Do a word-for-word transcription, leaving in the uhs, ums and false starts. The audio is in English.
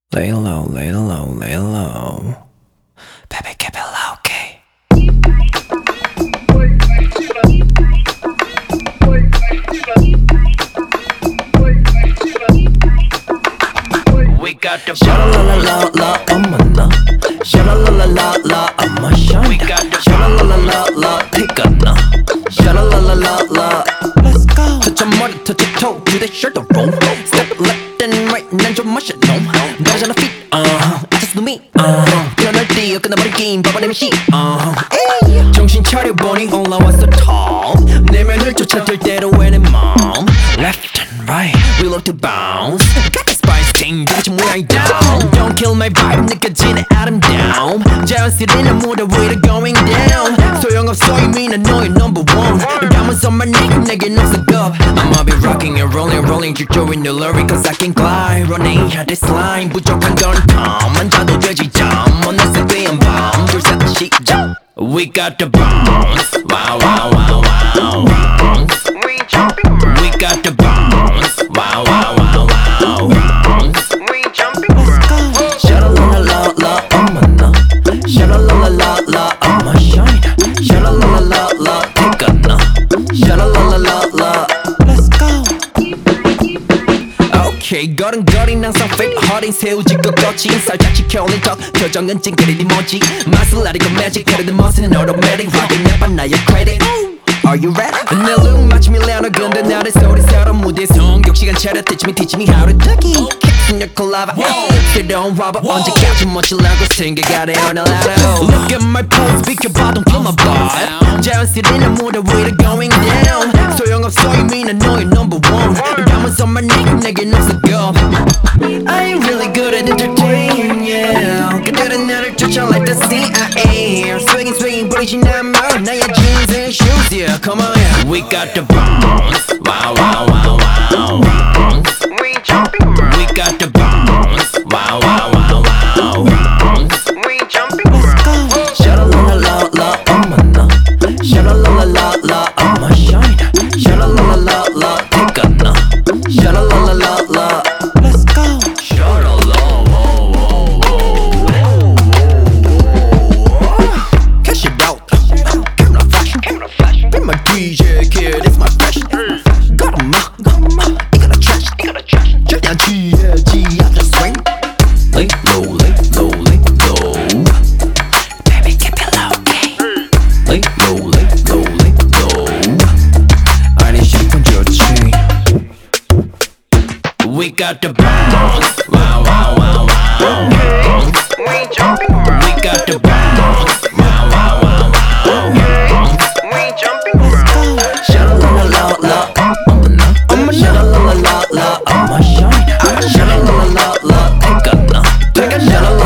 Lay low, lay low, lay low. Baby, keep it low key. We got the sha la la la la, I'm a na. Sha la la la la la, I'm a shine. We got the sha la la la la, take a na. Sha la la la la la. Let's go. Touch your mother, touch your toe, do that shirt roll. Step left and right, 난 좀 마셔 놈. 너잖아 fit, uh, I just know me, uh. 피어날 뛰어 끝나버린 게임, 봐봐내면 씨, uh. 정신 차려보니 올라왔어 tall. 내면을 쫓아들 대로 왜내 맘. Left and right, we love to bounce. Got the spice thing, 도대체 뭐야 이 down. Don't kill my vibe, 느껴지는 아름다움. 자연스레 무대 위로 going down. 소용없어 이미 난 너의 number one. 담아서 my name, 내겐 없어 겁. I'ma be rocking and rolling, rolling 질조인 늘러리 cause I can glide. Running out this line, 부족한 건 탐. 앉아도 되지 잠, 어느새 뛰은 밤. 둘셋 시작. We got the bounce, wow wow wow wow. Bounce. We jumping around. We got the bounce, wow wow wow wow. Bounce. We jumping around. Sha la la la la, I'm a na. Sha la la la la la, I'm a shine. Sha la la la la la, take a na. Sha la la la la la. Let's go. Okay, 걸음걸이 항상 fit 허린 새우짓고 거친 살짝 지켜올린 턱 표정은 찡그리니 뭐지 맛을 아리고 매직 그래도 멋은 automatic rocking 내봐 나의 credit. Are you ready? 내 look 마치 밀레노 근데 나를 소리처럼 무대에 성격 시간 차려 teach me teach me how to ducky 캡틴 your collab 새로운 와봐 언제까지 멋지려고 생각하래 오늘 하루 Look at my pose 비켜봐 don't kill my vibe 자연스레 난 무대 위로 going down 소용없어 이미 난 너의 number one 담아서 my name 내겐 없어 go I ain't really good at entertaining yeah 그들은 나를 쫓아 like the C I A Swinging swinging 부리진 않아 나의 jeans and shoes yeah come on yeah We got the bounce wow wow wow wow bounce We jumping around We got the bounce wow wow wow wow bounce We jumping around Sha la la la la I'm a na Sha la la la la la I'm a shine Sha la la la la la take a na Sha la la la la la Let's go Sha la la whoa whoa whoa Cash it out Camera flash Camera flash Be my D J kid it's my fashion Got 'em up Got 'em up 이거나 trash 이거나 trash 절대 안 취해지 I just swing Lay low lay low lay low Baby keep it low key Lay low lay low lay low 아니 샷건 좋지 We got the bounce wow wow wow wow bounce We jumping around We got the bounce wow wow wow wow bounce We jumping around Sha la la la la I'm a na I'm a Sha la la la la la I'm a shine Sha la la la la la take a na Take a Sha la